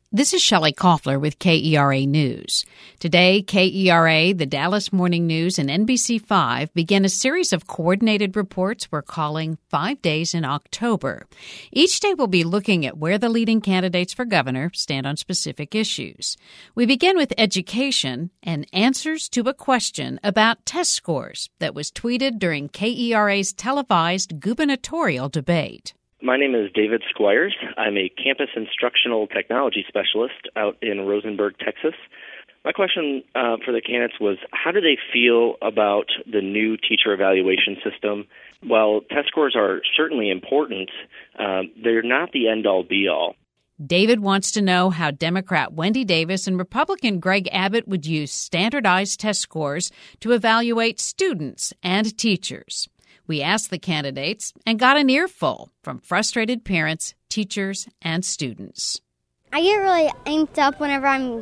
This is Shelley Koffler with KERA News. Today, KERA, the Dallas Morning News, and NBC5 begin a series of coordinated reports we're calling 5 Days in October. Each day we'll be looking at where the leading candidates for governor stand on specific issues. We begin with education and answers to a question about test scores that was tweeted during KERA's televised gubernatorial debate. My name is David Squires. I'm a campus instructional technology specialist out in Rosenberg, Texas. My question for the candidates was, how do they feel about the new teacher evaluation system? While test scores are certainly important, they're not the end-all, be-all. David wants to know how Democrat Wendy Davis and Republican Greg Abbott would use standardized test scores to evaluate students and teachers. We asked the candidates and got an earful from frustrated parents, teachers, and students. I get really amped up whenever I'm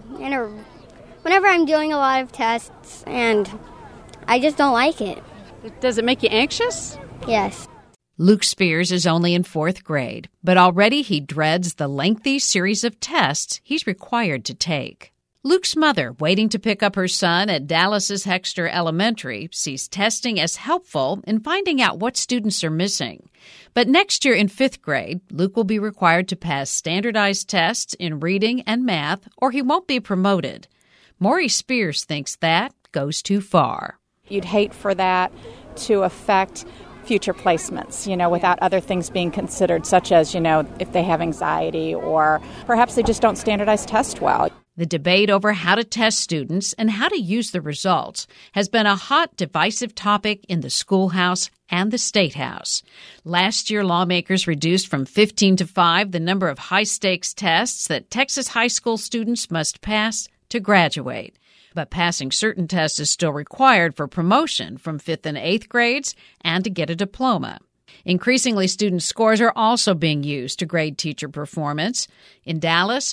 doing a lot of tests, and I just don't like it. Does it make you anxious? Yes. Luke Spears is only in 4th grade, but already he dreads the lengthy series of tests he's required to take. Luke's mother, waiting to pick up her son at Dallas's Hexter Elementary, sees testing as helpful in finding out what students are missing. But next year in 5th grade, Luke will be required to pass standardized tests in reading and math, or he won't be promoted. Maury Spears thinks that goes too far. You'd hate for that to affect future placements, without other things being considered, such as, if they have anxiety or perhaps they just don't standardize test well. The debate over how to test students and how to use the results has been a hot, divisive topic in the schoolhouse and the State House. Last year, lawmakers reduced from 15 to 5 the number of high-stakes tests that Texas high school students must pass to graduate. But passing certain tests is still required for promotion from 5th and 8th grades and to get a diploma. Increasingly, student scores are also being used to grade teacher performance. In Dallas,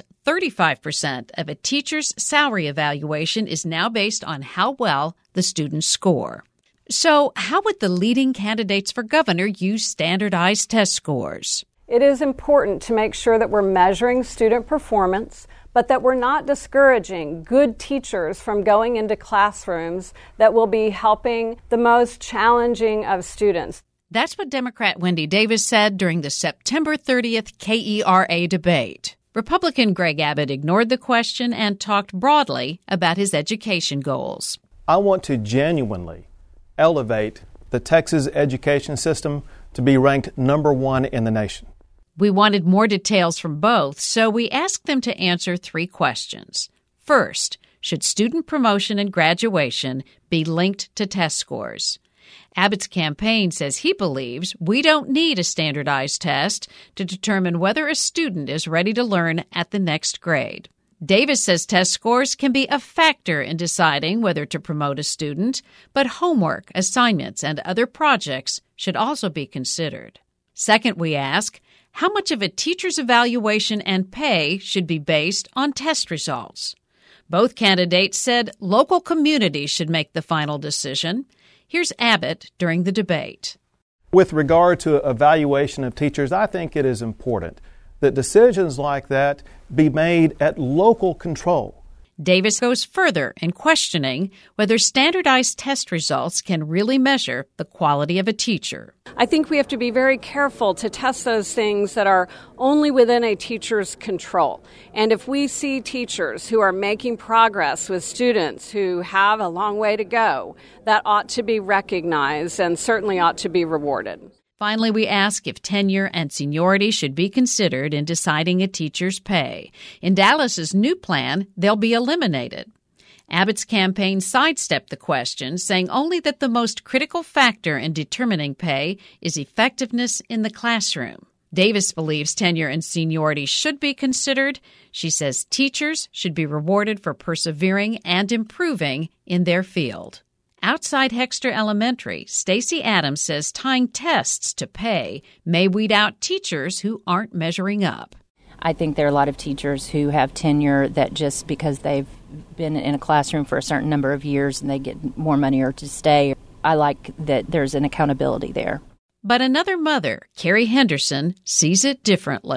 35% of a teacher's salary evaluation is now based on how well the students score. So, how would the leading candidates for governor use standardized test scores? It is important to make sure that we're measuring student performance, but that we're not discouraging good teachers from going into classrooms that will be helping the most challenging of students. That's what Democrat Wendy Davis said during the September 30th KERA debate. Republican Greg Abbott ignored the question and talked broadly about his education goals. I want to genuinely elevate the Texas education system to be ranked number 1 in the nation. We wanted more details from both, so we asked them to answer 3 questions. First, should student promotion and graduation be linked to test scores? Abbott's campaign says he believes we don't need a standardized test to determine whether a student is ready to learn at the next grade. Davis says test scores can be a factor in deciding whether to promote a student, but homework, assignments, and other projects should also be considered. Second, we ask, how much of a teacher's evaluation and pay should be based on test results? Both candidates said local communities should make the final decision. Here's Abbott during the debate. With regard to evaluation of teachers, I think it is important that decisions like that be made at local control. Davis goes further in questioning whether standardized test results can really measure the quality of a teacher. I think we have to be very careful to test those things that are only within a teacher's control. And if we see teachers who are making progress with students who have a long way to go, that ought to be recognized and certainly ought to be rewarded. Finally, we ask if tenure and seniority should be considered in deciding a teacher's pay. In Dallas's new plan, they'll be eliminated. Abbott's campaign sidestepped the question, saying only that the most critical factor in determining pay is effectiveness in the classroom. Davis believes tenure and seniority should be considered. She says teachers should be rewarded for persevering and improving in their field. Outside Hexter Elementary, Stacey Adams says tying tests to pay may weed out teachers who aren't measuring up. I think there are a lot of teachers who have tenure that just because they've been in a classroom for a certain number of years and they get more money or to stay. I like that there's an accountability there. But another mother, Carrie Henderson, sees it differently.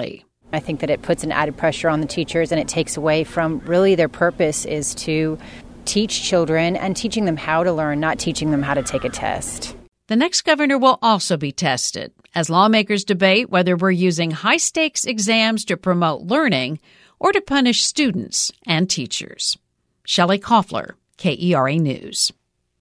I think that it puts an added pressure on the teachers, and it takes away from really their purpose is to teach children and teaching them how to learn, not teaching them how to take a test. The next governor will also be tested as lawmakers debate whether we're using high-stakes exams to promote learning or to punish students and teachers. Shelley Koffler, KERA News.